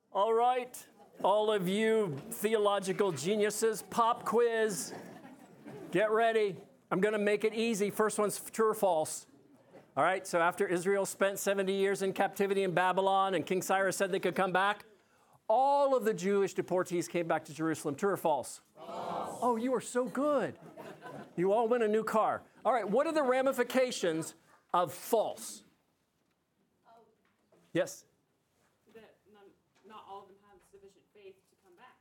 All right, all of you theological geniuses, pop quiz. Get ready. I'm going to make it easy. First one's true or false. All right, so after Israel spent 70 years in captivity in Babylon and King Cyrus said they could come back, all of the Jewish deportees came back to Jerusalem. True or false? False. Oh, you are so good. You all win a new car. All right, what are the ramifications of false? Yes? That not all of them have sufficient faith to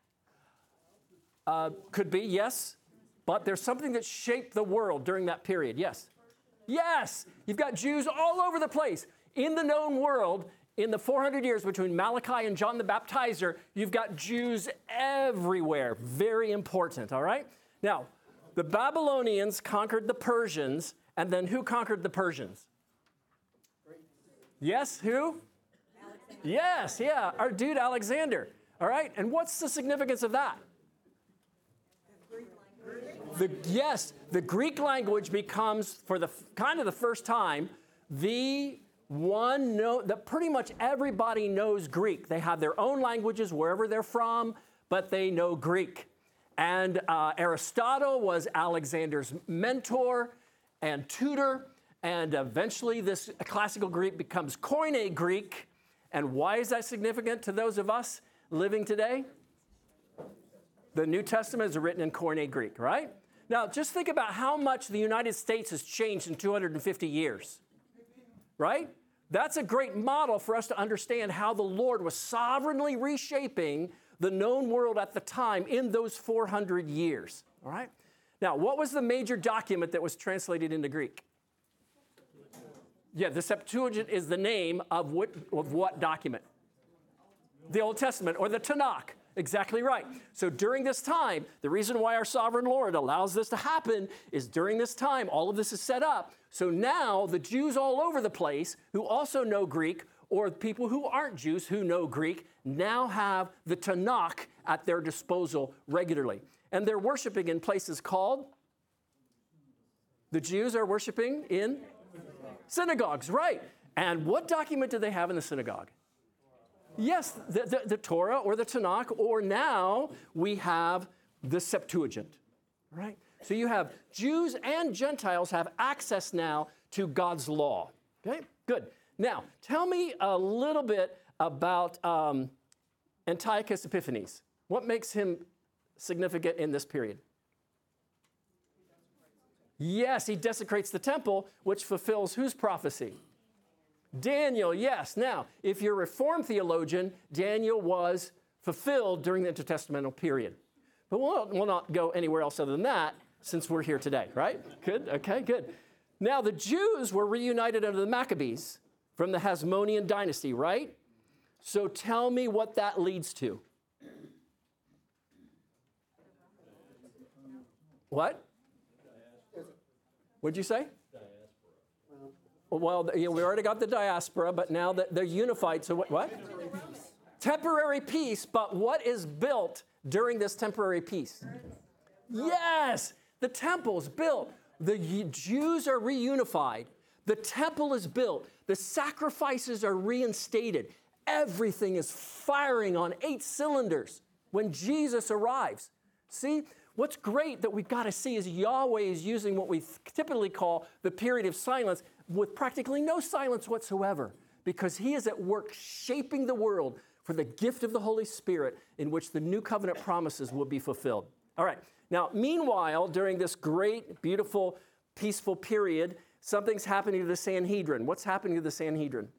come back. Could be, yes. But there's something that shaped the world during that period. Yes? Yes! You've got Jews all over the place. In the known world, in the 400 years between Malachi and John the Baptizer, you've got Jews everywhere. Very important, all right? Now, the Babylonians conquered the Persians, and then who conquered the Persians? Yes, who? Alexander. Yes, yeah, our dude Alexander. All right, and what's the significance of that? The Greek language becomes, for the kind of the first time, the one that pretty much everybody knows Greek. They have their own languages wherever they're from, but they know Greek. And Aristotle was Alexander's mentor and tutor, and eventually this classical Greek becomes Koine Greek. And why is that significant to those of us living today? The New Testament is written in Koine Greek, right? Now, just think about how much the United States has changed in 250 years, right? That's a great model for us to understand how the Lord was sovereignly reshaping the known world at the time in those 400 years, all right? Now, what was the major document that was translated into Greek? Yeah, the Septuagint is the name of what document? The Old Testament, or the Tanakh. Exactly right. So during this time, the reason why our sovereign Lord allows this to happen is during this time, all of this is set up. So now the Jews all over the place who also know Greek, or people who aren't Jews who know Greek, now have the Tanakh at their disposal regularly. And they're worshiping in places called? The Jews are worshiping in synagogues, right. And what document do they have in the synagogue? Yes, the Torah or the Tanakh, or now we have the Septuagint, right? So you have Jews and Gentiles have access now to God's law, okay? Good. Now, tell me a little bit about Antiochus Epiphanes. What makes him significant in this period? Yes, he desecrates the temple, which fulfills whose prophecy? Daniel, yes. Now, if you're a Reformed theologian, Daniel was fulfilled during the intertestamental period. But we'll not go anywhere else other than that since we're here today, right? Good, okay, good. Now, the Jews were reunited under the Maccabees from the Hasmonean dynasty, right? So tell me what that leads to. What? What'd you say? Well, we already got the diaspora, but now that they're unified, so what? Temporary peace, but what is built during this temporary peace? Yes, the temple is built. The Jews are reunified. The temple is built. The sacrifices are reinstated. Everything is firing on 8 cylinders when Jesus arrives. See? What's great that we've got to see is Yahweh is using what we typically call the period of silence with practically no silence whatsoever, because he is at work shaping the world for the gift of the Holy Spirit in which the new covenant promises will be fulfilled. All right. Now, meanwhile, during this great, beautiful, peaceful period, something's happening to the Sanhedrin. What's happening to the Sanhedrin?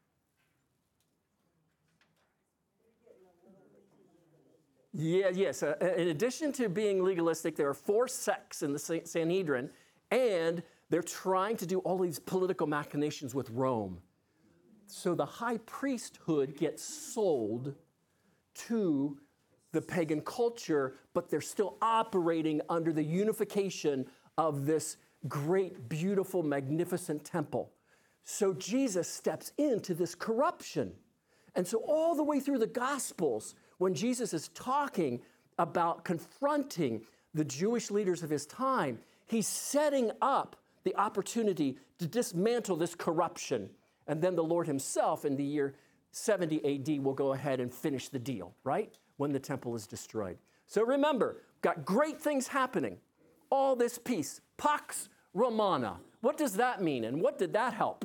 Yes. In addition to being legalistic, there are 4 sects in the Sanhedrin, and they're trying to do all these political machinations with Rome. So the high priesthood gets sold to the pagan culture, but they're still operating under the unification of this great, beautiful, magnificent temple. So Jesus steps into this corruption. And so all the way through the Gospels, when Jesus is talking about confronting the Jewish leaders of his time, he's setting up the opportunity to dismantle this corruption. And then the Lord himself in the year 70 AD, we'll go ahead and finish the deal, right? When the temple is destroyed. So remember, got great things happening. All this peace, Pax Romana. What does that mean, and what did that help?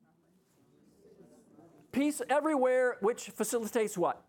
Peace everywhere, which facilitates what?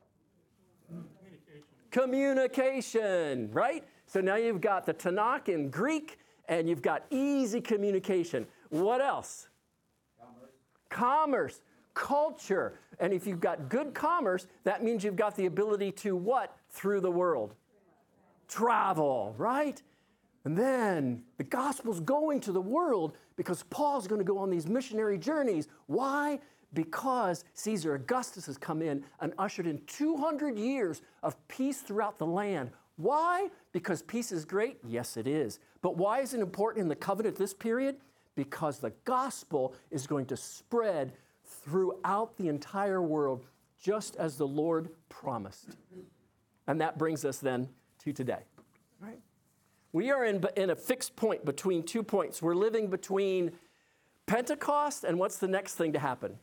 Communication, right? So now you've got the Tanakh in Greek, and you've got easy communication. What else? Commerce, culture. And if you've got good commerce, that means you've got the ability to what? Through the world. Travel, right? And then the gospel's going to the world because Paul's going to go on these missionary journeys. Why? Because Caesar Augustus has come in and ushered in 200 years of peace throughout the land. Why? Because peace is great? Yes, it is. But why is it important in the covenant this period? Because the gospel is going to spread throughout the entire world, just as the Lord promised. And that brings us then to today, right? We are in a fixed point between 2 points. We're living between Pentecost and what's the next thing to happen?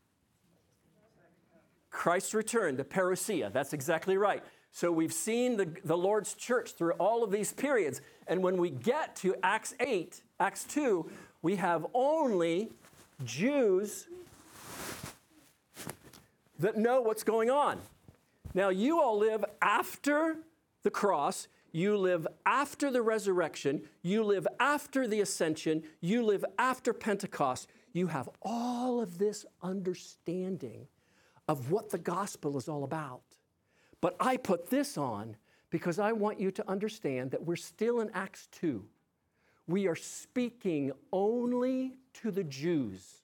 Christ's return, the parousia. That's exactly right. So we've seen the Lord's church through all of these periods. And when we get to Acts 8, Acts 2, we have only Jews that know what's going on. Now, you all live after the cross. You live after the resurrection. You live after the ascension. You live after Pentecost. You have all of this understanding of what the gospel is all about. But I put this on because I want you to understand that we're still in Acts 2. We are speaking only to the Jews.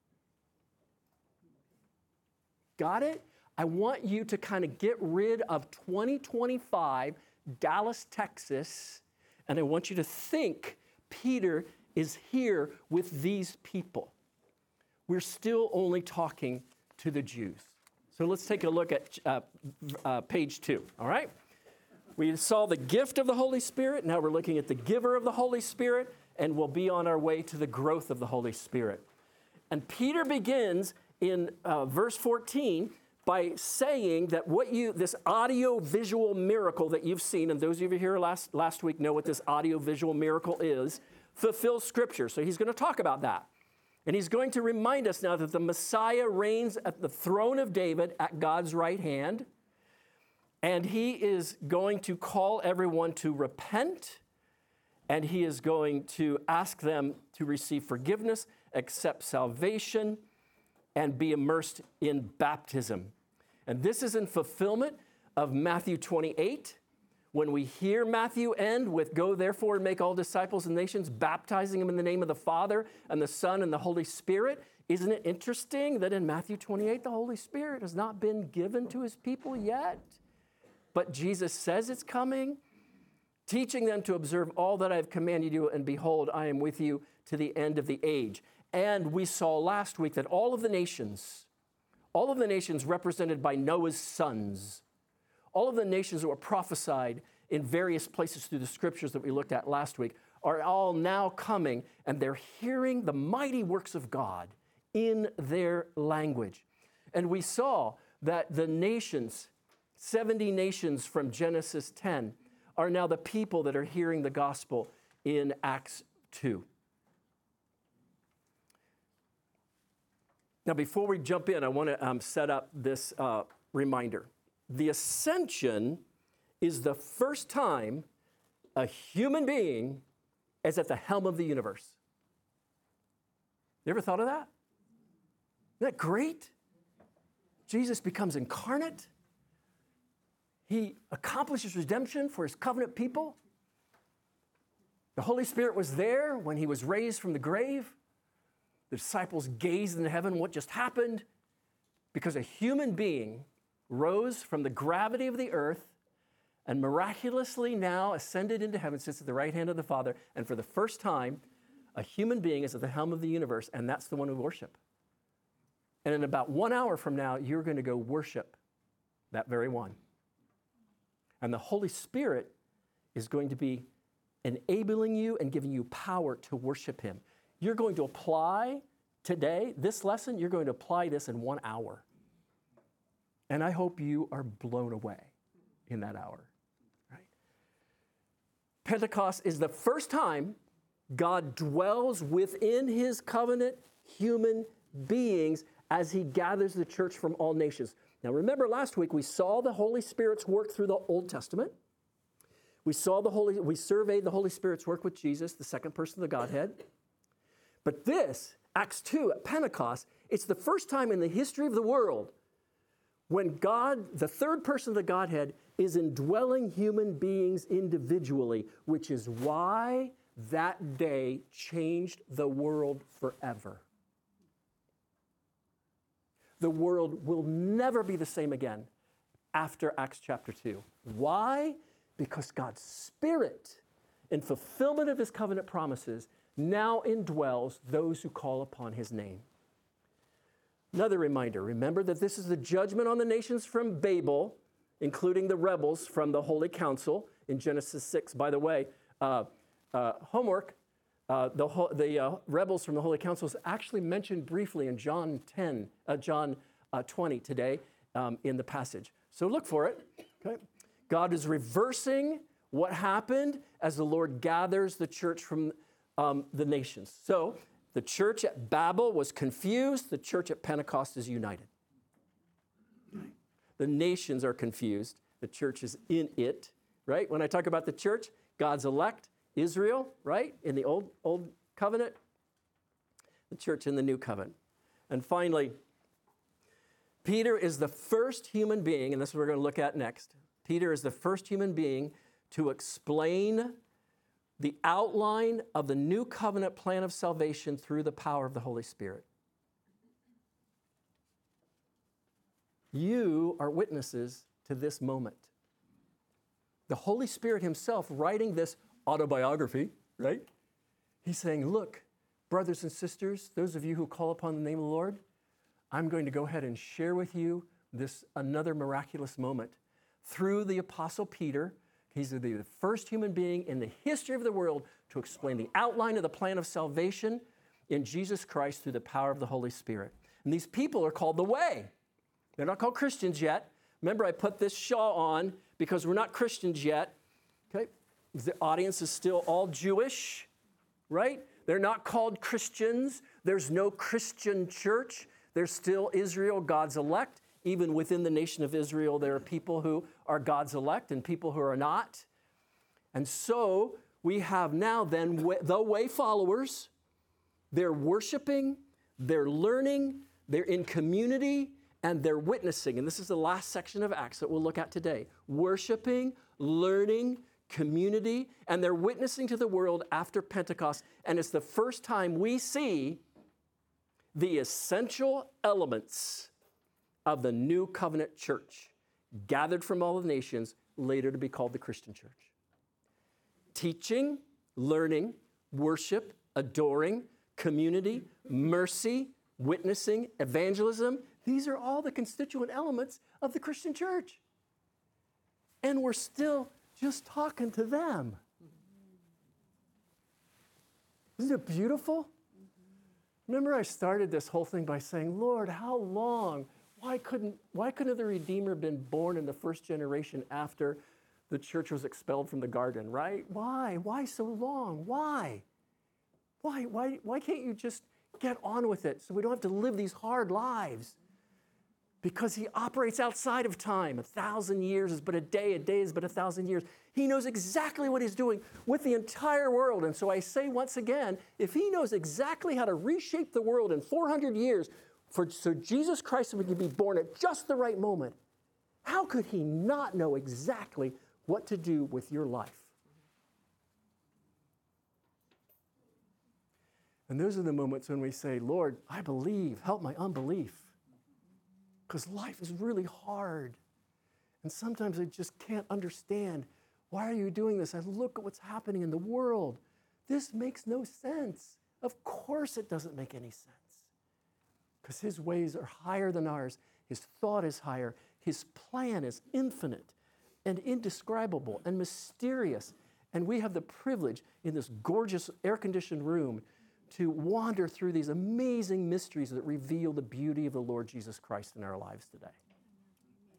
Got it? I want you to kind of get rid of 2025 Dallas, Texas, and I want you to think Peter is here with these people. We're still only talking to the Jews. So let's take a look at page 2, all right? We saw the gift of the Holy Spirit. Now we're looking at the giver of the Holy Spirit, and we'll be on our way to the growth of the Holy Spirit. And Peter begins in verse 14 by saying that this audio-visual miracle that you've seen, and those of you here last week know what this audio-visual miracle is, fulfills Scripture. So he's going to talk about that. And he's going to remind us now that the Messiah reigns at the throne of David at God's right hand. And he is going to call everyone to repent. And he is going to ask them to receive forgiveness, accept salvation, and be immersed in baptism. And this is in fulfillment of Matthew 28. When we hear Matthew end with, "Go therefore and make all disciples and nations, baptizing them in the name of the Father and the Son and the Holy Spirit," isn't it interesting that in Matthew 28, the Holy Spirit has not been given to his people yet? But Jesus says it's coming, teaching them to observe all that I have commanded you, and behold, I am with you to the end of the age. And we saw last week that all of the nations represented by Noah's sons, all of the nations that were prophesied in various places through the scriptures that we looked at last week are all now coming, and they're hearing the mighty works of God in their language. And we saw that the nations, 70 nations from Genesis 10, are now the people that are hearing the gospel in Acts 2. Now, before we jump in, I want to set up this reminder. The ascension is the first time a human being is at the helm of the universe. You ever thought of that? Isn't that great? Jesus becomes incarnate. He accomplishes redemption for his covenant people. The Holy Spirit was there when he was raised from the grave. The disciples gazed into heaven. What just happened? Because a human being rose from the gravity of the earth and miraculously now ascended into heaven, sits at the right hand of the Father, and for the first time, a human being is at the helm of the universe, and that's the one we worship. And in about 1 hour from now, you're going to go worship that very one. And the Holy Spirit is going to be enabling you and giving you power to worship him. You're going to apply today, this lesson, you're going to apply this in 1 hour. And I hope you are blown away in that hour. Right? Pentecost is the first time God dwells within his covenant human beings as he gathers the church from all nations. Now remember last week we saw the Holy Spirit's work through the Old Testament. We surveyed the Holy Spirit's work with Jesus, the second person of the Godhead. But this, Acts 2 at Pentecost, it's the first time in the history of the world when God, the third person of the Godhead, is indwelling human beings individually, which is why that day changed the world forever. The world will never be the same again after Acts chapter 2. Why? Because God's Spirit, in fulfillment of his covenant promises, now indwells those who call upon his name. Another reminder, remember that this is the judgment on the nations from Babel, including the rebels from the Holy Council in Genesis 6. By the way, homework, the rebels from the Holy Council is actually mentioned briefly in John 20 today in the passage. So look for it. Okay? God is reversing what happened as the Lord gathers the church from the nations. So the church at Babel was confused. The church at Pentecost is united. Okay? The nations are confused. The church is in it, right? When I talk about the church, God's elect, Israel, right? In the old covenant, the church in the new covenant. And finally, Peter is the first human being, and this is what we're going to look at next. Peter is the first human being to explain the outline of the new covenant plan of salvation through the power of the Holy Spirit. You are witnesses to this moment. The Holy Spirit himself writing this autobiography, right? He's saying, look, brothers and sisters, those of you who call upon the name of the Lord, I'm going to go ahead and share with you this another miraculous moment. Through the Apostle Peter, he's the first human being in the history of the world to explain the outline of the plan of salvation in Jesus Christ through the power of the Holy Spirit. And these people are called the Way. They're not called Christians yet. Remember, I put this shawl on because we're not Christians yet. Okay? The audience is still all Jewish, right? They're not called Christians. There's no Christian church. There's still Israel, God's elect. Even within the nation of Israel, there are people who are God's elect and people who are not. And so we have now then the Way followers. They're worshiping, they're learning, they're in community, and they're witnessing. And this is the last section of Acts that we'll look at today. Worshiping, learning, community, and they're witnessing to the world after Pentecost. And it's the first time we see the essential elements of the new covenant church, gathered from all the nations, later to be called the Christian church. Teaching, learning, worship, adoring, community, mercy, witnessing, evangelism. These are all the constituent elements of the Christian church. And we're still just talking to them. Isn't it beautiful? Remember, I started this whole thing by saying, Lord, how long? Why couldn't the Redeemer have been born in the first generation after the church was expelled from the garden, right? Why? Why so long? Why? Why can't you just get on with it so we don't have to live these hard lives? Because he operates outside of time. 1,000 years is but a day is but 1,000 years. He knows exactly what he's doing with the entire world. And so I say once again, if he knows exactly how to reshape the world in 400 years, so Jesus Christ would be born at just the right moment, how could he not know exactly what to do with your life? And those are the moments when we say, Lord, I believe, help my unbelief. Because life is really hard. And sometimes I just can't understand, why are you doing this? I look at what's happening in the world. This makes no sense. Of course it doesn't make any sense. Because his ways are higher than ours. His thought is higher. His plan is infinite and indescribable and mysterious. And we have the privilege in this gorgeous air-conditioned room to wander through these amazing mysteries that reveal the beauty of the Lord Jesus Christ in our lives today.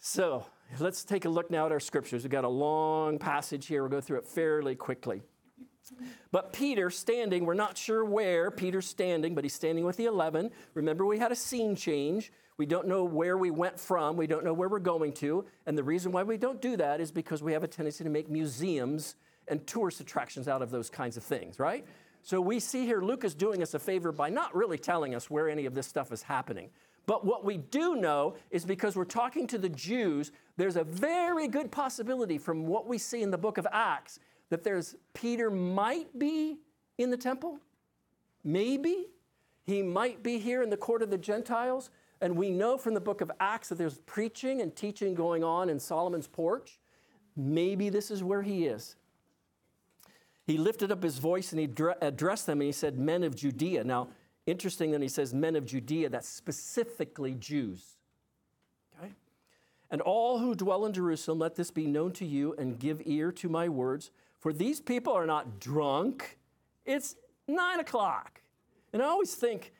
So let's take a look now at our scriptures. We've got a long passage here. We'll go through it fairly quickly. But Peter standing, we're not sure where Peter's standing, but he's standing with the 11. Remember, we had a scene change. We don't know where we went from. We don't know where we're going to. And the reason why we don't do that is because we have a tendency to make museums and tourist attractions out of those kinds of things, right? So we see here Luke is doing us a favor by not really telling us where any of this stuff is happening. But what we do know is because we're talking to the Jews, there's a very good possibility from what we see in the book of Acts that Peter might be in the temple. Maybe. He might be here in the court of the Gentiles. And we know from the book of Acts that there's preaching and teaching going on in Solomon's porch. Maybe this is where he is. He lifted up his voice and he addressed them and he said, men of Judea. Now, interesting that he says men of Judea, that's specifically Jews. Okay? And all who dwell in Jerusalem, let this be known to you and give ear to my words. For these people are not drunk. It's 9 o'clock. And I always think,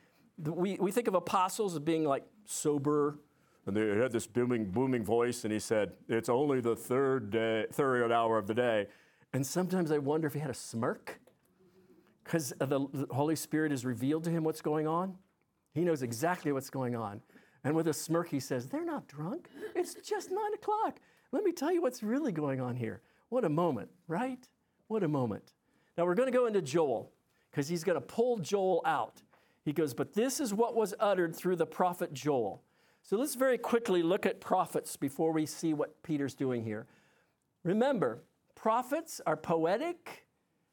we think of apostles as being like sober. And they had this booming voice, and he said, it's only the third hour of the day. And sometimes I wonder if he had a smirk, because the Holy Spirit has revealed to him what's going on. He knows exactly what's going on. And with a smirk, he says, they're not drunk. It's just 9 o'clock. Let me tell you what's really going on here. What a moment, right? What a moment. Now we're going to go into Joel, because he's going to pull Joel out. He goes, but this is what was uttered through the prophet Joel. So let's very quickly look at prophets before we see what Peter's doing here. Remember, prophets are poetic,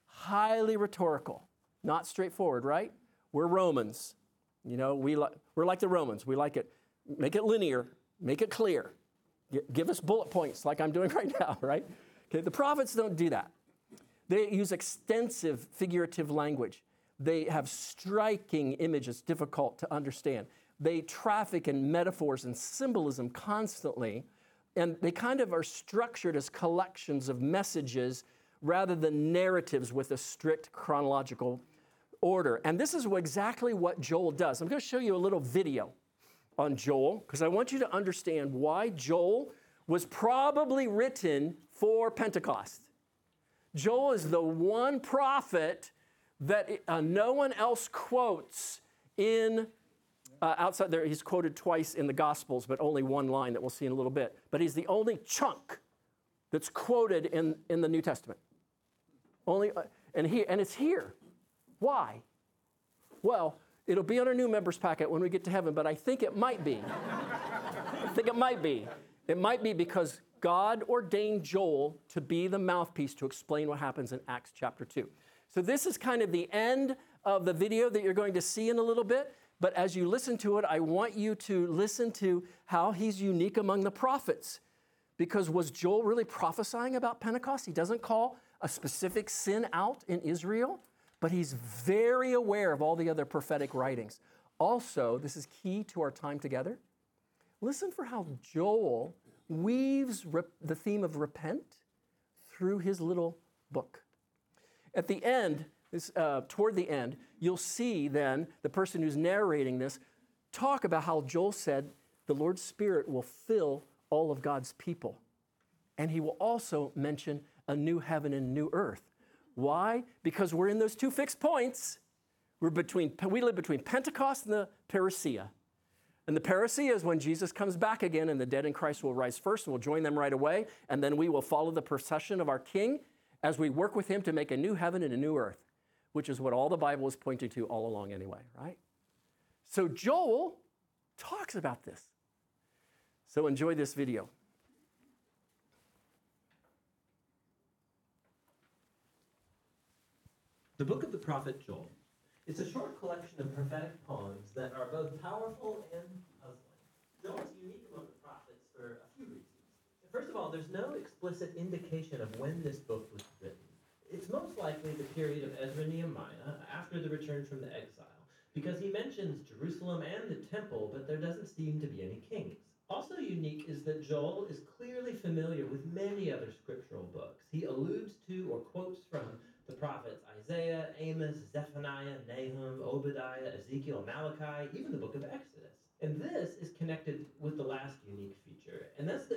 highly rhetorical, not straightforward, right? We're Romans. You know, we're like the Romans. We like it, make it linear, make it clear. Give us bullet points like I'm doing right now, right? Okay, the prophets don't do that. They use extensive figurative language. They have striking images, difficult to understand. They traffic in metaphors and symbolism constantly, and they kind of are structured as collections of messages rather than narratives with a strict chronological order. And this is exactly what Joel does. I'm going to show you a little video on Joel, because I want you to understand why Joel was probably written for Pentecost. Joel is the one prophet that no one else quotes in outside there. He's quoted twice in the Gospels, but only one line that we'll see in a little bit. But he's the only chunk that's quoted in the New Testament. Only, and it's here. Why? Well, it'll be on our new members packet when we get to heaven, but I think it might be. It might be because God ordained Joel to be the mouthpiece to explain what happens in Acts chapter 2. So this is kind of the end of the video that you're going to see in a little bit. But as you listen to it, I want you to listen to how he's unique among the prophets. Because was Joel really prophesying about Pentecost? He doesn't call a specific sin out in Israel, but he's very aware of all the other prophetic writings. Also, this is key to our time together. Listen for how Joel weaves the theme of repent through his little book. At the end, toward the end, you'll see then the person who's narrating this talk about how Joel said the Lord's Spirit will fill all of God's people. And he will also mention a new heaven and new earth. Why? Because we're in those two fixed points. We live between Pentecost and the parousia. And the parousia is when Jesus comes back again, and the dead in Christ will rise first, and we'll join them right away. And then we will follow the procession of our King as we work with him to make a new heaven and a new earth, which is what all the Bible is pointing to all along anyway, right? So Joel talks about this. So enjoy this video. The book of the prophet Joel. It's a short collection of prophetic poems that are both powerful and puzzling. Joel is unique among the prophets for a few reasons. First of all, there's no explicit indication of when this book was written. It's most likely the period of Ezra-Nehemiah, after the return from the exile, because he mentions Jerusalem and the temple, but there doesn't seem to be any kings. Also unique is that Joel is clearly familiar with many other scriptural books. He alludes to or quotes from the prophets Isaiah, Amos, Zephaniah, Nahum, Obadiah, Ezekiel, Malachi, even the book of Exodus. And this is connected with the last unique feature, and that's that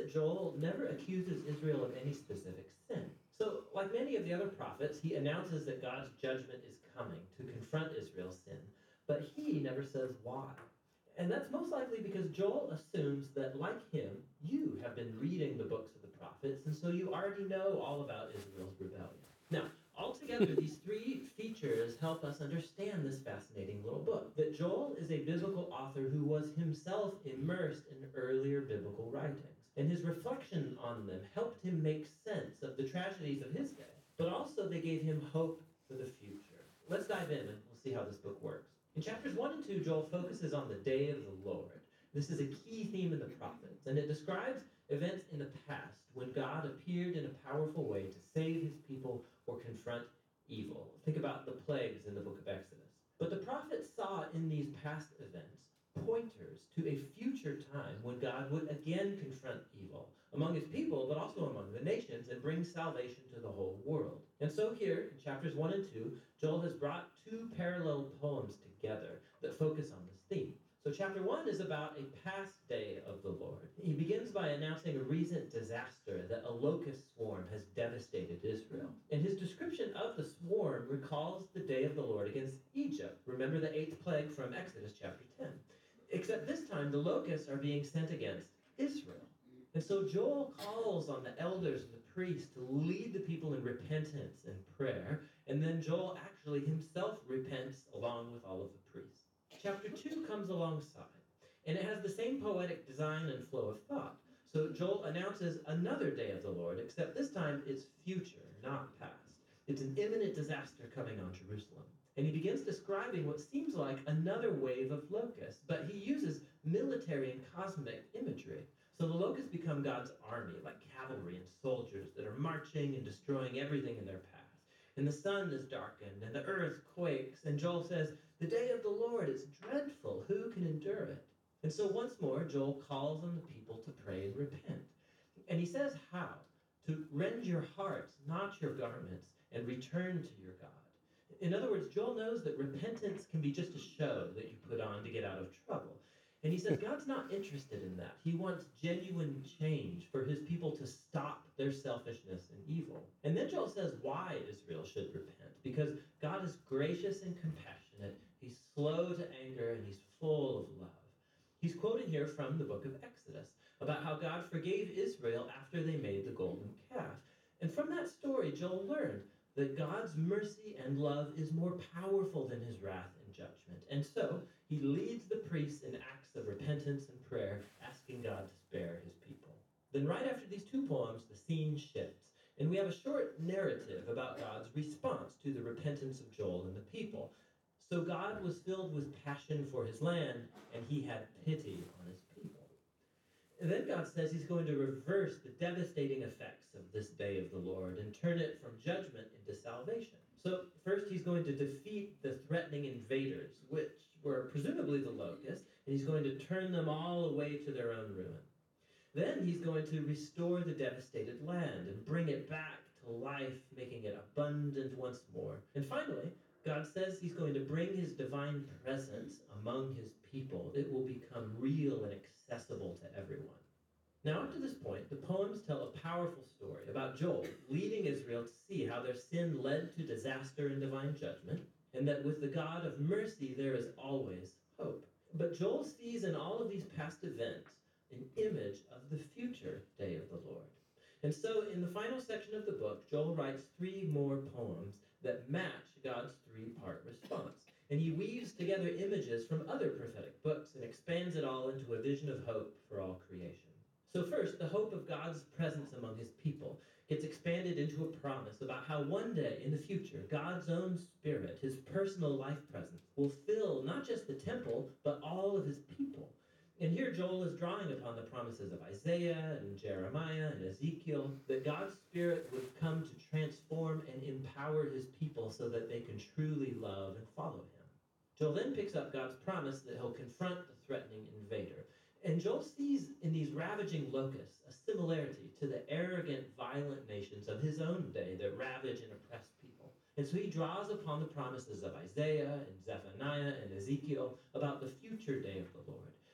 Joel never accuses Israel of any specific sin. So, like many of the other prophets, he announces that God's judgment is coming to confront Israel's sin, but he never says why. And that's most likely because Joel assumes that, like him, you have been reading the books of the prophets, and so you already know all about Israel's rebellion. Now, altogether, these three features help us understand this fascinating little book. That Joel is a biblical author who was himself immersed in earlier biblical writings, and his reflection on them helped him make sense of the tragedies of his day, but also they gave him hope for the future. Let's dive in and we'll see how this book works. In chapters 1 and 2, Joel focuses on the day of the Lord. This is a key theme in the prophets, and it describes events in the past when God appeared in a powerful way to save his people or confront evil. Think about the plagues in the book of Exodus. But the prophets saw in these past events pointers to a future time when God would again confront evil among his people, but also among the nations, and bring salvation to the whole world. And so here, in chapters 1 and 2, Joel has brought two parallel poems together that focus on this theme. So chapter 1 is about a past day of the Lord. He begins by announcing a recent disaster that a locust swarm has devastated Israel. And his description of the swarm recalls the day of the Lord against Egypt. Remember the 8th plague from Exodus chapter 10. Except this time, the locusts are being sent against Israel. And so Joel calls on the elders and the priests to lead the people in repentance and prayer. And then Joel actually himself repents along with all of the priests. Chapter 2 comes alongside, and it has the same poetic design and flow of thought. So Joel announces another day of the Lord, except this time it's future, not past. It's an imminent disaster coming on Jerusalem. And he begins describing what seems like another wave of locusts, but he uses military and cosmic imagery. So the locusts become God's army, like cavalry and soldiers that are marching and destroying everything in their path. And the sun is darkened, and the earth quakes, and Joel says, "The day of the Lord is dreadful. Who can endure it?" And so once more, Joel calls on the people to pray and repent. And he says how? To rend your hearts, not your garments, and return to your God. In other words, Joel knows that repentance can be just a show that you put on to get out of trouble. And he says God's not interested in that. He wants genuine change for his people to stop their selfishness and evil. And then Joel says why Israel should repent, because God is gracious and compassionate. He's slow to anger, and he's full of love. He's quoting here from the book of Exodus about how God forgave Israel after they made the golden calf. And from that story, Joel learned that God's mercy and love is more powerful than his wrath and judgment. And so he leads the priests in acts of repentance and prayer, asking God to spare his people. Then right after these two poems, the scene shifts, and we have a short narrative about God's response to the repentance of Joel and the people. So God was filled with passion for his land, and he had pity on his people. And then God says he's going to reverse the devastating effects of this day of the Lord and turn it from judgment into salvation. So first he's going to defeat the threatening invaders, which were presumably the locusts, and he's going to turn them all away to their own ruin. Then he's going to restore the devastated land and bring it back to life, making it abundant once more. And finally, God says he's going to bring his divine presence among his people. It will become real and accessible to everyone. Now, up to this point, the poems tell a powerful story about Joel leading Israel to see how their sin led to disaster and divine judgment, and that with the God of mercy, there is always hope. But Joel sees in all of these past events an image of the future day of the Lord. And so in the final section of the book, Joel writes 3 more poems that match God's 3-part response. And he weaves together images from other prophetic books and expands it all into a vision of hope for all creation. So first, the hope of God's presence among his people gets expanded into a promise about how one day in the future, God's own spirit, his personal life presence, will fill not just the temple, but all of his people. And here Joel is drawing upon the promises of Isaiah and Jeremiah and Ezekiel that God's Spirit would come to transform and empower his people so that they can truly love and follow him. Joel then picks up God's promise that he'll confront the threatening invader. And Joel sees in these ravaging locusts a similarity to the arrogant, violent nations of his own day that ravage and oppress people. And so he draws upon the promises of Isaiah and Zephaniah and Ezekiel about the future day of the Lord,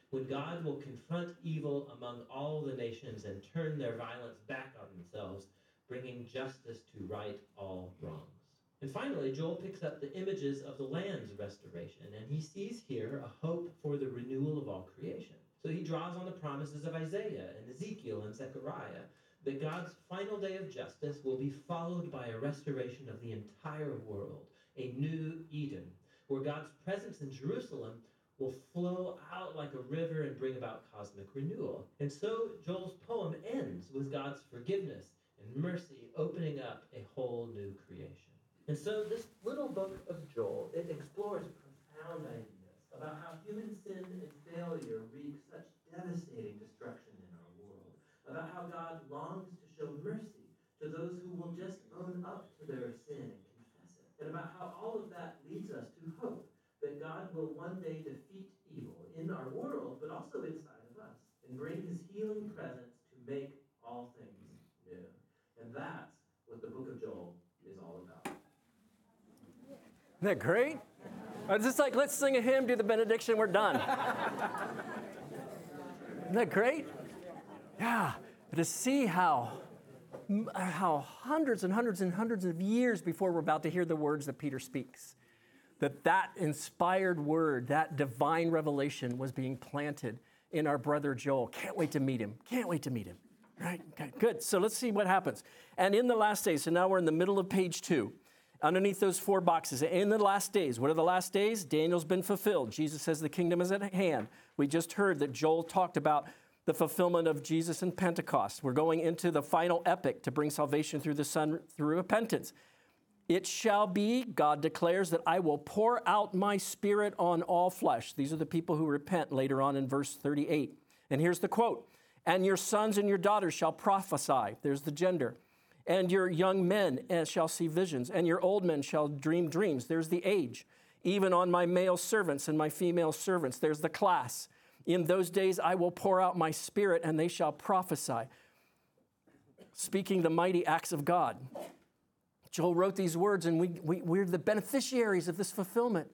when God will confront evil among all the nations and turn their violence back on themselves, bringing justice to right all wrongs. And finally, Joel picks up the images of the land's restoration, and he sees here a hope for the renewal of all creation. So he draws on the promises of Isaiah and Ezekiel and Zechariah that God's final day of justice will be followed by a restoration of the entire world, a new Eden, where God's presence in Jerusalem will flow out like a river and bring about cosmic renewal. And so Joel's poem ends with God's forgiveness and mercy opening up a whole new creation. And so this little book of Joel, it explores profound ideas about how human sin and failure wreak such devastating destruction in our world, about how God longs to show mercy to those who will just own up to their sin and confess it, and about how all of that leads us to hope that God will one day defeat evil in our world, but also inside of us, and bring his healing presence to make all things new. And that's what the book of Joel is all about. Isn't that great? It's just like, let's sing a hymn, do the benediction, we're done. Isn't that great? Yeah, but to see how hundreds and hundreds and hundreds of years before we're about to hear the words that Peter speaks, that inspired word, that divine revelation was being planted in our brother Joel. Can't wait to meet him. Can't wait to meet him. Right? Okay, good. So let's see what happens. And in the last days, so now we're in the middle of page 2. Underneath those 4 boxes, in the last days. What are the last days? Daniel's been fulfilled. Jesus says the kingdom is at hand. We just heard that Joel talked about the fulfillment of Jesus and Pentecost. We're going into the final epic to bring salvation through the Son through repentance. It shall be, God declares, that I will pour out my spirit on all flesh. These are the people who repent later on in verse 38. And here's the quote. And your sons and your daughters shall prophesy. There's the gender. And your young men shall see visions, and your old men shall dream dreams. There's the age. Even on my male servants and my female servants, there's the class. In those days I will pour out my spirit, and they shall prophesy. Speaking the mighty acts of God. Joel wrote these words, and we're the beneficiaries of this fulfillment.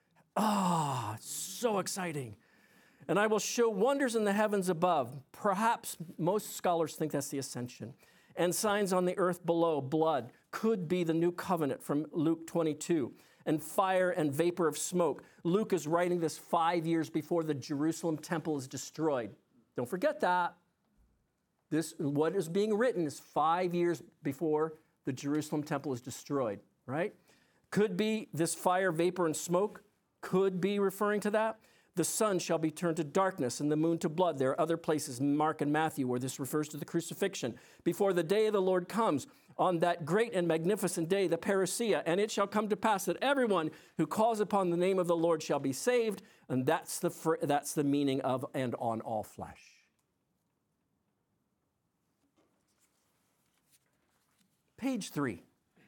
So exciting. And I will show wonders in the heavens above. Perhaps most scholars think that's the ascension. And signs on the earth below, blood, could be the new covenant from Luke 22, and fire and vapor of smoke. Luke is writing this 5 years before the Jerusalem temple is destroyed. Don't forget that. What is being written is 5 years before the Jerusalem temple is destroyed, right? Could be this fire, vapor, and smoke, could be referring to that. The sun shall be turned to darkness and the moon to blood. There are other places, Mark and Matthew, where this refers to the crucifixion. Before the day of the Lord comes, on that great and magnificent day, the parousia, and it shall come to pass that everyone who calls upon the name of the Lord shall be saved. And that's the meaning of and on all flesh. Page 3.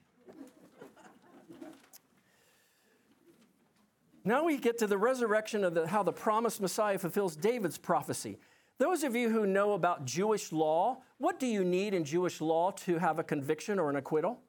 Now we get to the resurrection of how the promised Messiah fulfills David's prophecy. Those of you who know about Jewish law, what do you need in Jewish law to have a conviction or an acquittal?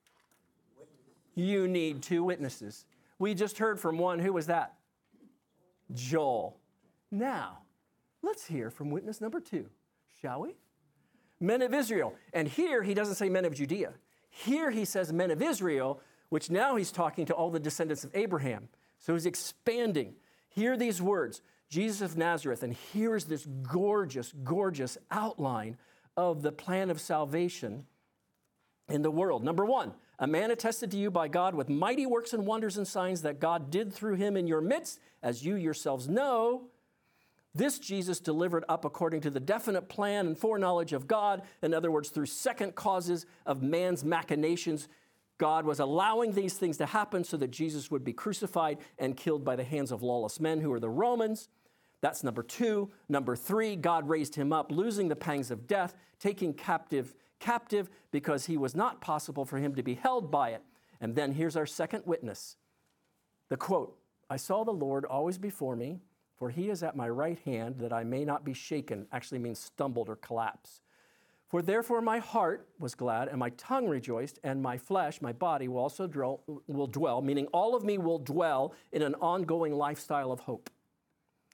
You need 2 witnesses. We just heard from one. Who was that? Joel. Now, let's hear from witness number 2, shall we? Men of Israel. And here he doesn't say men of Judea. Here he says men of Israel, which now he's talking to all the descendants of Abraham. So he's expanding. Hear these words, Jesus of Nazareth, and here is this gorgeous, gorgeous outline of the plan of salvation in the world. Number 1, a man attested to you by God with mighty works and wonders and signs that God did through him in your midst, as you yourselves know. This Jesus delivered up according to the definite plan and foreknowledge of God. In other words, through second causes of man's machinations, God was allowing these things to happen so that Jesus would be crucified and killed by the hands of lawless men who are the Romans. That's number 2. Number 3, God raised him up, losing the pangs of death, taking captive because he was not possible for him to be held by it. And then here's our second witness. The quote, I saw the Lord always before me, for he is at my right hand that I may not be shaken, actually means stumbled or collapse. For therefore my heart was glad, and my tongue rejoiced, and my flesh, my body, will also dwell, meaning all of me will dwell in an ongoing lifestyle of hope.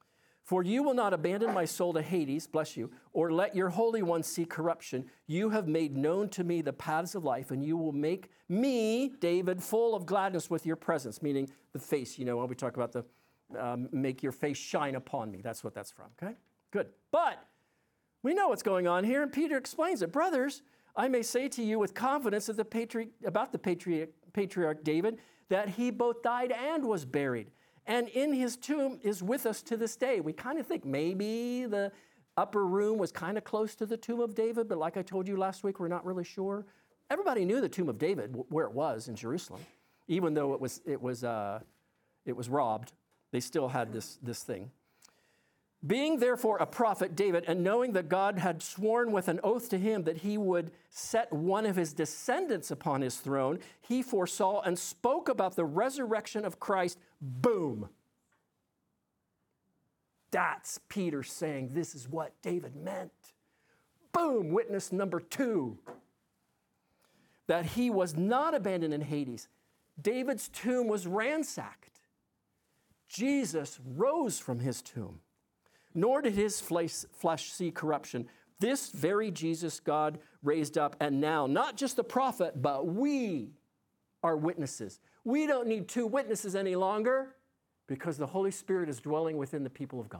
For you will not abandon my soul to Hades, bless you, or let your Holy One see corruption. You have made known to me the paths of life, and you will make me, David, full of gladness with your presence, meaning the face. You know, when we talk about the make your face shine upon me. That's what that's from, okay? Good. But we know what's going on here, and Peter explains it. Brothers, I may say to you with confidence that about the patriarch David, that he both died and was buried, and in his tomb is with us to this day. We kind of think maybe the upper room was kind of close to the tomb of David, but like I told you last week, we're not really sure. Everybody knew the tomb of David, where it was in Jerusalem, even though it was robbed. They still had this thing. Being therefore a prophet, David, and knowing that God had sworn with an oath to him that he would set one of his descendants upon his throne, he foresaw and spoke about the resurrection of Christ. Boom. That's Peter saying this is what David meant. Boom, witness number 2. That he was not abandoned in Hades. David's tomb was ransacked. Jesus rose from his tomb. Nor did his flesh see corruption. This very Jesus God raised up, and now, not just the prophet, but we are witnesses. We don't need 2 witnesses any longer because the Holy Spirit is dwelling within the people of God.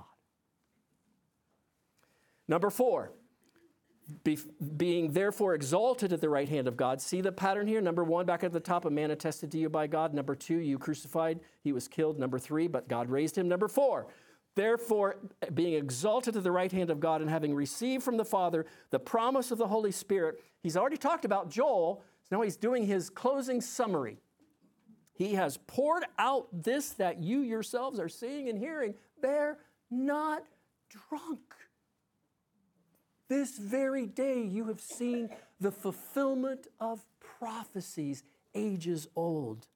Number 4, being therefore exalted at the right hand of God. See the pattern here? Number 1, back at the top, a man attested to you by God. Number 2, you crucified, he was killed. Number 3, but God raised him. Number 4, therefore, being exalted to the right hand of God and having received from the Father the promise of the Holy Spirit. He's already talked about Joel, so now he's doing his closing summary. He has poured out this that you yourselves are seeing and hearing. They're not drunk. This very day you have seen the fulfillment of prophecies ages old.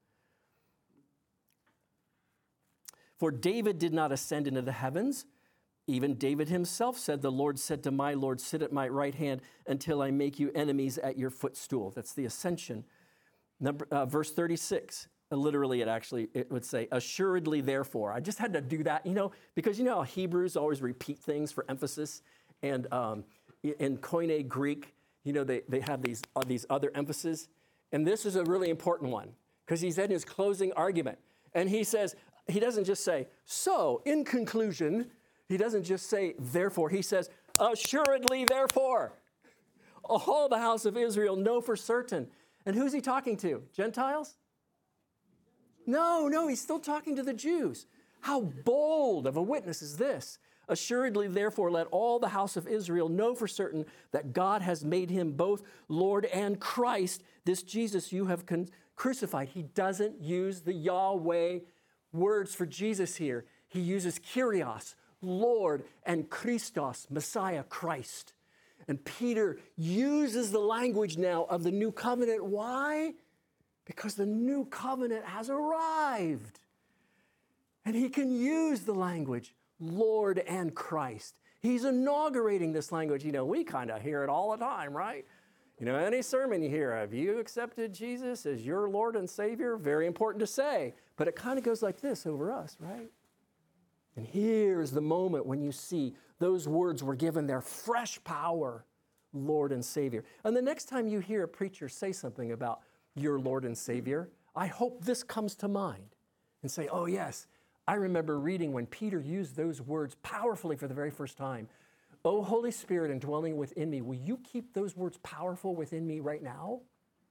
For David did not ascend into the heavens. Even David himself said, the Lord said to my Lord, sit at my right hand until I make you enemies at your footstool. That's the ascension. Verse 36, literally it would say, assuredly therefore. I just had to do that, because you know how Hebrews always repeat things for emphasis. And in Koine Greek, they have these other emphases. And this is a really important one because he's in his closing argument. And he says, he doesn't just say, so, in conclusion, he doesn't just say, therefore. He says, assuredly, therefore. All the house of Israel know for certain. And who's he talking to? Gentiles? No, he's still talking to the Jews. How bold of a witness is this? Assuredly, therefore, let all the house of Israel know for certain that God has made him both Lord and Christ, this Jesus you have crucified. He doesn't use the Yahweh words for Jesus here. He uses Kyrios, Lord, and Christos, Messiah, Christ. And Peter uses the language now of the new covenant. Why? Because the new covenant has arrived. And he can use the language, Lord and Christ. He's inaugurating this language. We kind of hear it all the time, right? Any sermon you hear, have you accepted Jesus as your Lord and Savior? Very important to say, but it kind of goes like this over us, right? And here's the moment when you see those words were given their fresh power, Lord and Savior. And the next time you hear a preacher say something about your Lord and Savior, I hope this comes to mind and say, oh yes, I remember reading when Peter used those words powerfully for the very first time. Oh, Holy Spirit, indwelling within me, will you keep those words powerful within me right now?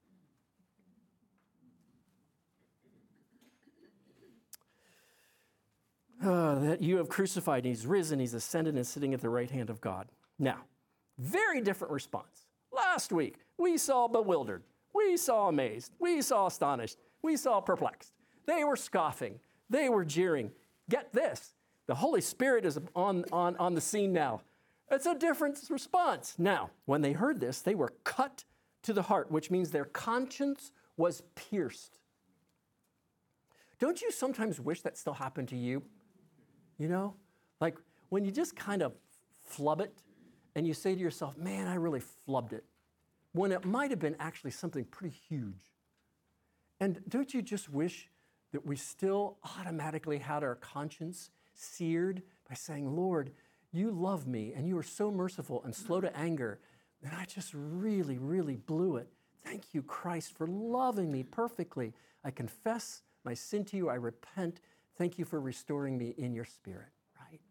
That you have crucified, and he's risen, he's ascended and sitting at the right hand of God. Now, very different response. Last week, we saw bewildered. We saw amazed. We saw astonished. We saw perplexed. They were scoffing. They were jeering. Get this. The Holy Spirit is on the scene now. It's a different response. Now, when they heard this, they were cut to the heart, which means their conscience was pierced. Don't you sometimes wish that still happened to you? Like when you just kind of flub it and you say to yourself, man, I really flubbed it, when it might have been actually something pretty huge. And don't you just wish that we still automatically had our conscience seared by saying, Lord, you love me and you are so merciful and slow to anger, and I just really, really blew it. Thank you, Christ, for loving me perfectly. I confess my sin to you. I repent. Thank you for restoring me in your Spirit, right?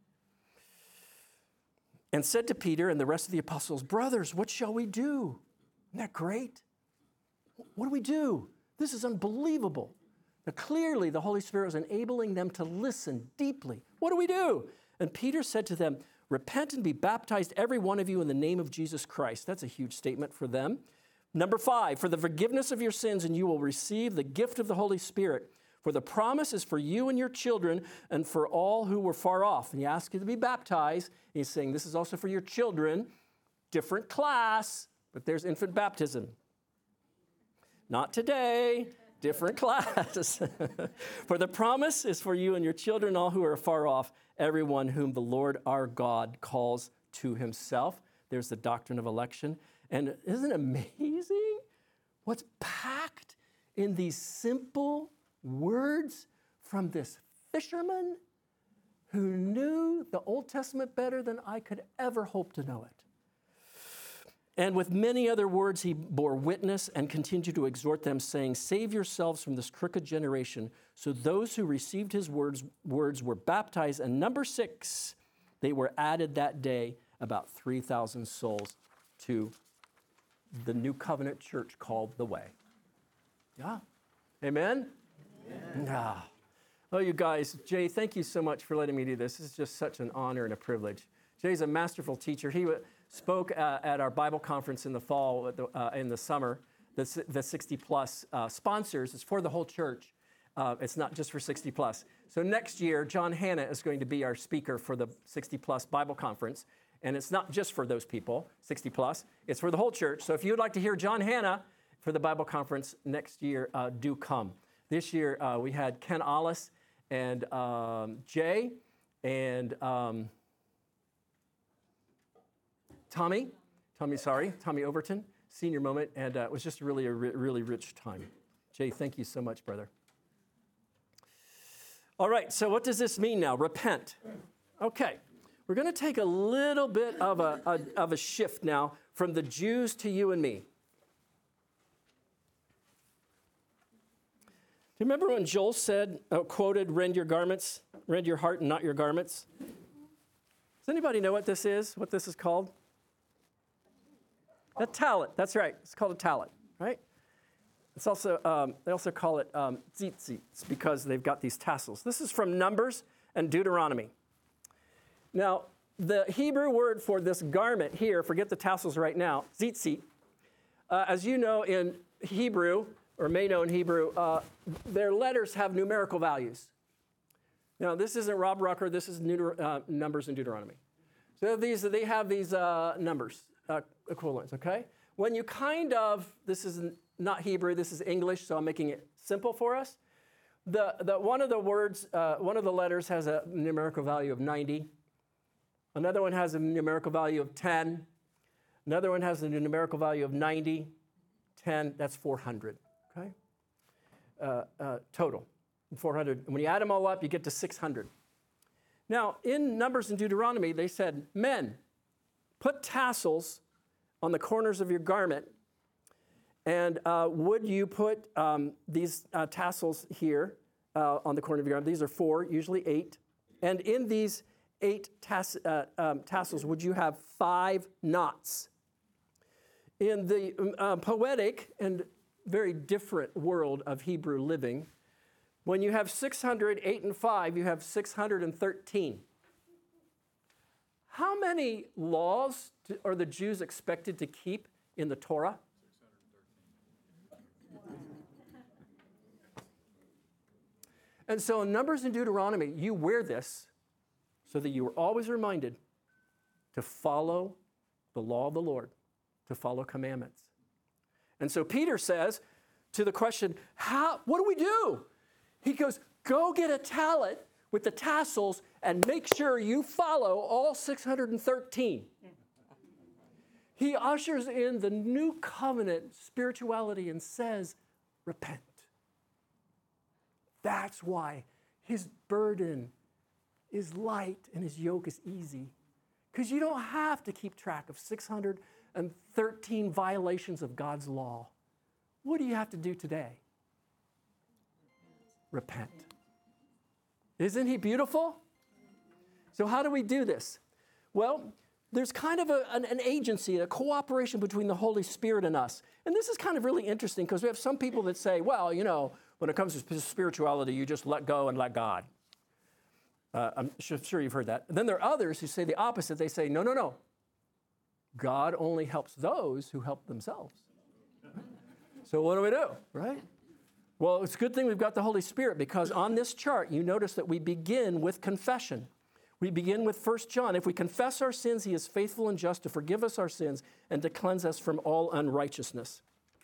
And said to Peter and the rest of the apostles, brothers, what shall we do? Isn't that great? What do we do? This is unbelievable. But clearly, the Holy Spirit was enabling them to listen deeply. What do we do? And Peter said to them, repent and be baptized, every one of you, in the name of Jesus Christ. That's a huge statement for them. Number 5, for the forgiveness of your sins, and you will receive the gift of the Holy Spirit. For the promise is for you and your children and for all who were far off. And he asked you to be baptized. And he's saying this is also for your children. Different class, but there's infant baptism. Not today. Different class. For the promise is for you and your children, all who are far off, everyone whom the Lord our God calls to himself. There's the doctrine of election. And isn't it amazing what's packed in these simple words from this fisherman who knew the Old Testament better than I could ever hope to know it? And with many other words, he bore witness and continued to exhort them, saying, save yourselves from this crooked generation. So those who received his words were baptized. And number 6, they were added that day, about 3,000 souls, to the new covenant church called the Way. Yeah. Amen? Amen. Yeah. Oh, you guys, Jay, thank you so much for letting me do this. This is just such an honor and a privilege. Jay's a masterful teacher. He spoke at our Bible conference in the fall, in the summer. The 60-plus sponsors. It's for the whole church. It's not just for 60-plus. So next year, John Hanna is going to be our speaker for the 60-plus Bible conference. And it's not just for those people, 60-plus. It's for the whole church. So if you would like to hear John Hanna for the Bible conference next year, do come. This year, we had Ken Ollis and Jay and Tommy Overton, senior moment, and it was just really a really rich time. Jay, thank you so much, brother. All right, so what does this mean now? Repent. Okay, we're going to take a little bit of a shift now from the Jews to you and me. Do you remember when Joel said, quoted, rend your heart and not your garments? Does anybody know what this is, what this is called? A tallit, that's right. It's called a tallit, right? It's also, they also call it tzitzit because they've got these tassels. This is from Numbers and Deuteronomy. Now, the Hebrew word for this garment here, forget the tassels right now, tzitzit, as you know in Hebrew, or may know in Hebrew, their letters have numerical values. Now, this isn't Rob Rucker, this is Numbers and Deuteronomy. So they have these numbers. Equivalents, okay? When you this is not Hebrew, this is English, so I'm making it simple for us. One of the words, one of the letters has a numerical value of 90. Another one has a numerical value of 10. Another one has a numerical value of 90. 10, that's 400, okay? Total, 400. And when you add them all up, you get to 600. Now, in Numbers and Deuteronomy, they said, men, put tassels on the corners of your garment, and would you put these tassels here on the corner of your garment? These are 4, usually 8. And in these 8 tassels, would you have 5 knots? In the poetic and very different world of Hebrew living, when you have 600, 8 and 5, you have 613. How many laws are the Jews expected to keep in the Torah? 613. And so in Numbers and Deuteronomy, you wear this so that you are always reminded to follow the law of the Lord, to follow commandments. And so Peter says to the question, what do we do? He goes, go get a tallit with the tassels and make sure you follow all 613. He ushers in the new covenant spirituality and says, repent. That's why his burden is light and his yoke is easy. Because you don't have to keep track of 613 violations of God's law. What do you have to do today? Repent. Isn't he beautiful? So how do we do this? Well, there's kind of an agency, a cooperation between the Holy Spirit and us. And this is kind of really interesting because we have some people that say, well, when it comes to spirituality, you just let go and let God. I'm sure you've heard that. And then there are others who say the opposite. They say, no. God only helps those who help themselves. So what do we do, right? Well, it's a good thing we've got the Holy Spirit because on this chart, you notice that we begin with confession. We begin with 1 John. If we confess our sins, he is faithful and just to forgive us our sins and to cleanse us from all unrighteousness.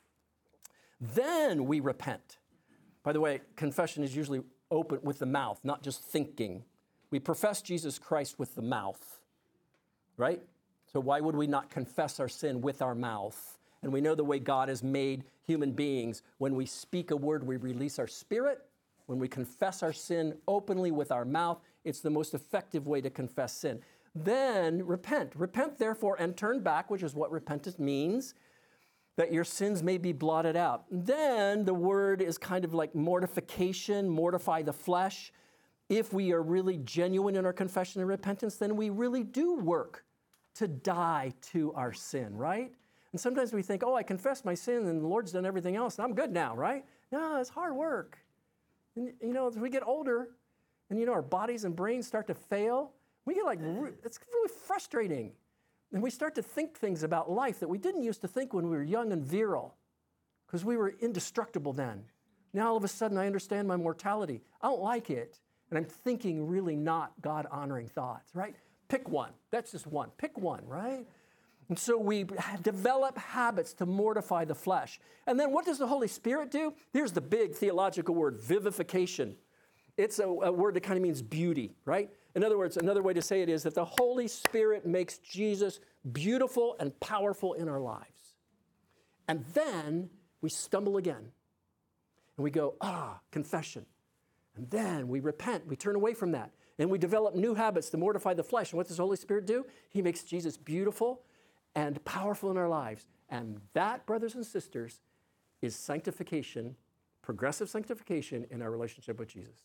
Then we repent. By the way, confession is usually open with the mouth, not just thinking. We profess Jesus Christ with the mouth, right? So why would we not confess our sin with our mouth? And we know the way God has made human beings. When we speak a word, we release our spirit. When we confess our sin openly with our mouth, it's the most effective way to confess sin. Then repent. Repent, therefore, and turn back, which is what repentance means, that your sins may be blotted out. Then the word is kind of like mortification, mortify the flesh. If we are really genuine in our confession and repentance, then we really do work to die to our sin, right? And sometimes we think, I confessed my sin and the Lord's done everything else, and I'm good now, right? No, it's hard work. And, as we get older and, our bodies and brains start to fail, we get it's really frustrating. And we start to think things about life that we didn't used to think when we were young and virile because we were indestructible then. Now all of a sudden I understand my mortality. I don't like it. And I'm thinking really not God-honoring thoughts, right? Pick one. That's just one. Pick one, right? And so we develop habits to mortify the flesh. And then what does the Holy Spirit do? Here's the big theological word, vivification. It's a word that kind of means beauty, right? In other words, another way to say it is that the Holy Spirit makes Jesus beautiful and powerful in our lives. And then we stumble again. And we go, confession. And then we repent. We turn away from that. And we develop new habits to mortify the flesh. And what does the Holy Spirit do? He makes Jesus beautiful and powerful in our lives. And that, brothers and sisters, is sanctification, progressive sanctification in our relationship with Jesus.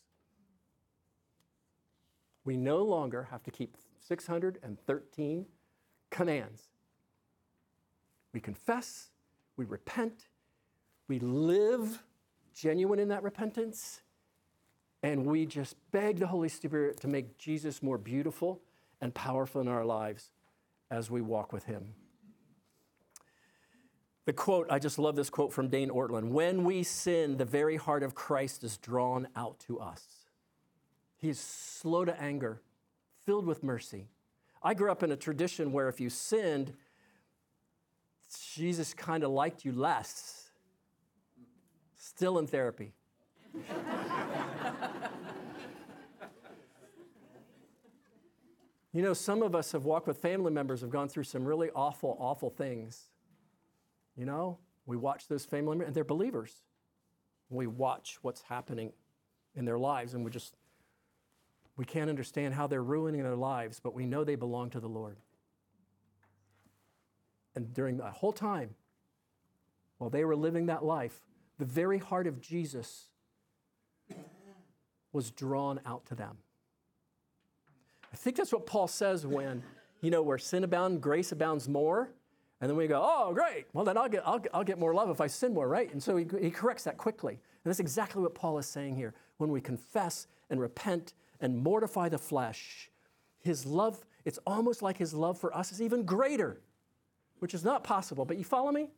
We no longer have to keep 613 commands. We confess, we repent, we live genuine in that repentance, and we just beg the Holy Spirit to make Jesus more beautiful and powerful in our lives as we walk with him. The quote, I just love this quote from Dane Ortland. When we sin, the very heart of Christ is drawn out to us. He is slow to anger, filled with mercy. I grew up in a tradition where if you sinned, Jesus kind of liked you less. Still in therapy. Some of us have walked with family members, have gone through some really awful, awful things. We watch those family members, and they're believers. We watch what's happening in their lives, and we can't understand how they're ruining their lives, but we know they belong to the Lord. And during the whole time, while they were living that life, the very heart of Jesus was drawn out to them. I think that's what Paul says when, where sin abounds, grace abounds more. And then we go, oh, great. Well, then I'll get more love if I sin more, right? And so he corrects that quickly. And that's exactly what Paul is saying here. When we confess and repent and mortify the flesh, his love, it's almost like his love for us is even greater, which is not possible. But you follow me?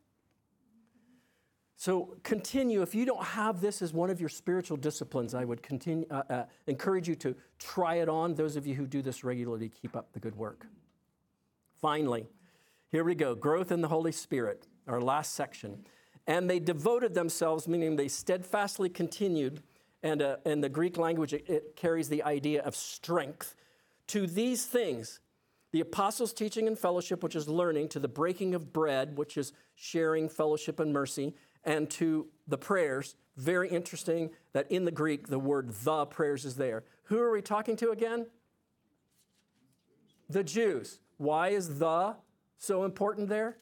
So continue. If you don't have this as one of your spiritual disciplines, I would encourage you to try it on. Those of you who do this regularly, keep up the good work. Finally, here we go. Growth in the Holy Spirit, our last section. And they devoted themselves, meaning they steadfastly continued, and in the Greek language, it carries the idea of strength, to these things: the apostles' teaching and fellowship, which is learning, to the breaking of bread, which is sharing, fellowship, and mercy, and to the prayers. Very interesting that in the Greek, the word "the" prayers is there. Who are we talking to again? The Jews. Why is the so important there?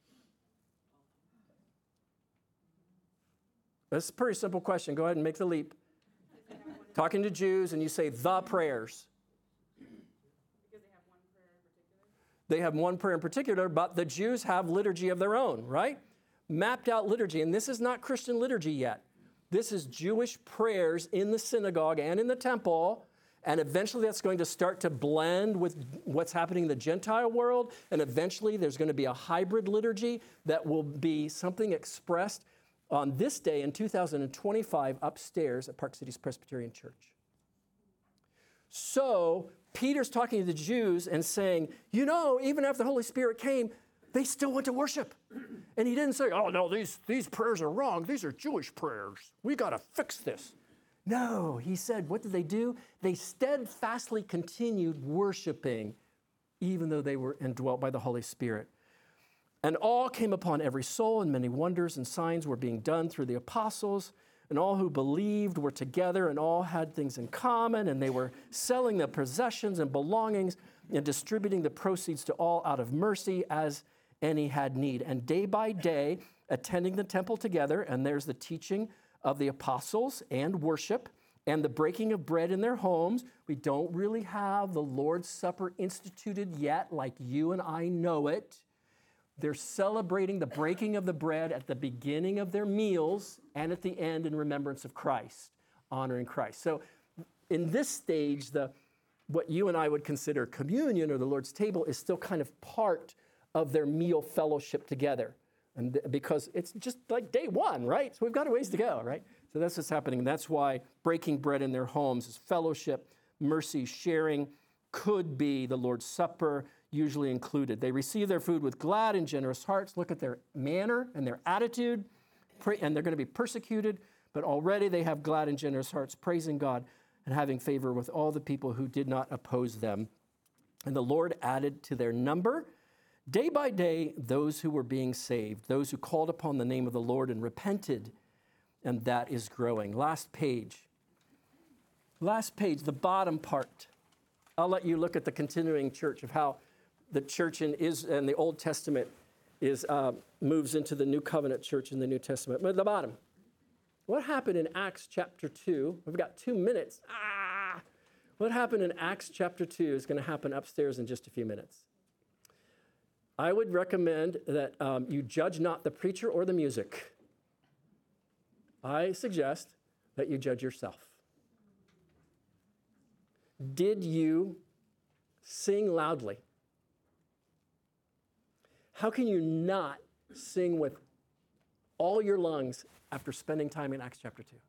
That's a pretty simple question. Go ahead and make the leap. Talking to Jews, and you say the prayers. Because they have one prayer in particular? They have one prayer in particular, but the Jews have liturgy of their own, right? Mapped out liturgy. And this is not Christian liturgy yet. This is Jewish prayers in the synagogue and in the temple. And eventually that's going to start to blend with what's happening in the Gentile world. And eventually there's going to be a hybrid liturgy that will be something expressed on this day in 2025 upstairs at Park Cities Presbyterian Church. So Peter's talking to the Jews and saying, you know, even after the Holy Spirit came, they still went to worship. And he didn't say, oh, no, these prayers are wrong. These are Jewish prayers. We got to fix this. No, he said, what did they do? They steadfastly continued worshiping, even though they were indwelt by the Holy Spirit. And all came upon every soul, and many wonders and signs were being done through the apostles. And all who believed were together, and all had things in common, and they were selling their possessions and belongings and distributing the proceeds to all out of mercy as any had need. And day by day, attending the temple together, and there's the teaching of the apostles and worship and the breaking of bread in their homes. We don't really have the Lord's Supper instituted yet like you and I know it. They're celebrating the breaking of the bread at the beginning of their meals and at the end in remembrance of Christ, honoring Christ. So in this stage, what you and I would consider communion or the Lord's table is still kind of part of their meal fellowship together. And because it's just like day one, right? So we've got a ways to go, right? So that's what's happening. And that's why breaking bread in their homes is fellowship, mercy, sharing, could be the Lord's Supper, usually included. They receive their food with glad and generous hearts. Look at their manner and their attitude. And they're going to be persecuted, but already they have glad and generous hearts, praising God and having favor with all the people who did not oppose them. And the Lord added to their number day by day those who were being saved, those who called upon the name of the Lord and repented, and that is growing. Last page, the bottom part. I'll let you look at the continuing church of how the church in the Old Testament moves into the New Covenant church in the New Testament. But at the bottom, what happened in Acts chapter 2? We've got 2 minutes. What happened in Acts chapter 2 is going to happen upstairs in just a few minutes. I would recommend that you judge not the preacher or the music. I suggest that you judge yourself. Did you sing loudly? How can you not sing with all your lungs after spending time in Acts chapter 2?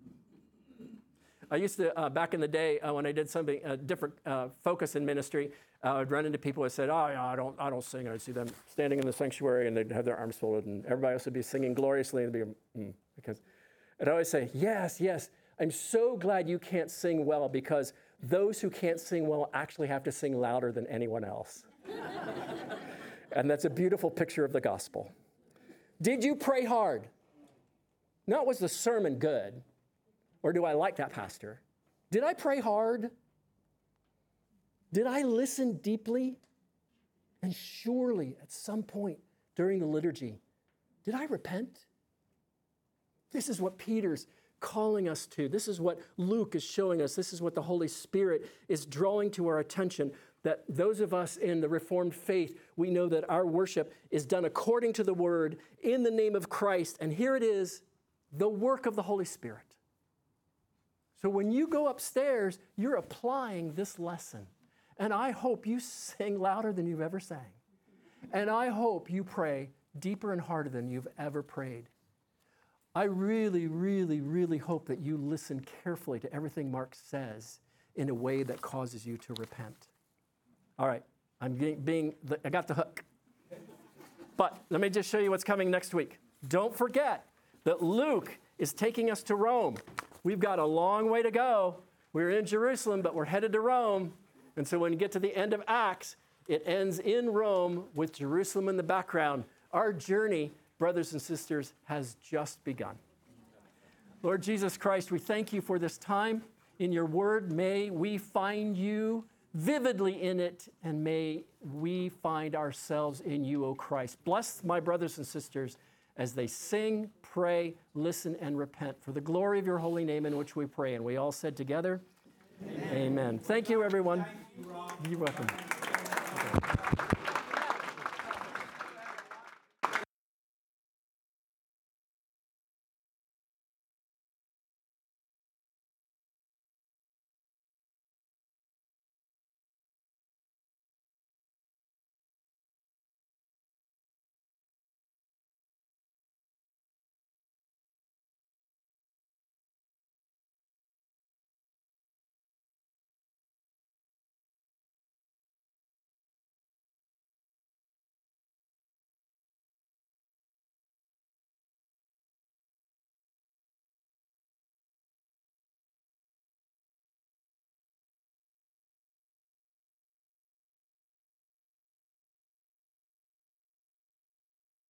I used to, back in the day, when I did something, a different focus in ministry, I'd run into people who said, oh, yeah, I don't sing. And I'd see them standing in the sanctuary, and they'd have their arms folded, and everybody else would be singing gloriously, and they'd be, because I'd always say, yes, I'm so glad you can't sing well, because those who can't sing well actually have to sing louder than anyone else. And that's a beautiful picture of the gospel. Did you pray hard? Not was the sermon good, or do I like that pastor? Did I pray hard? Did I listen deeply? And surely at some point during the liturgy, did I repent? This is what Peter's calling us to. This is what Luke is showing us. This is what the Holy Spirit is drawing to our attention, that those of us in the Reformed faith, we know that our worship is done according to the Word in the name of Christ. And here it is, the work of the Holy Spirit. So when you go upstairs, you're applying this lesson. And I hope you sing louder than you've ever sang. And I hope you pray deeper and harder than you've ever prayed. I really, really, really hope that you listen carefully to everything Mark says in a way that causes you to repent. All right, I got the hook. But let me just show you what's coming next week. Don't forget that Luke is taking us to Rome. We've got a long way to go. We're in Jerusalem, but we're headed to Rome. And so when you get to the end of Acts, it ends in Rome with Jerusalem in the background. Our journey, brothers and sisters, has just begun. Lord Jesus Christ, we thank you for this time in your word. May we find you vividly in it, and may we find ourselves in you, O Christ. Bless my brothers and sisters as they sing, pray, listen, and repent for the glory of your holy name in which we pray. And we all said together, Amen. Thank you, everyone. You're welcome.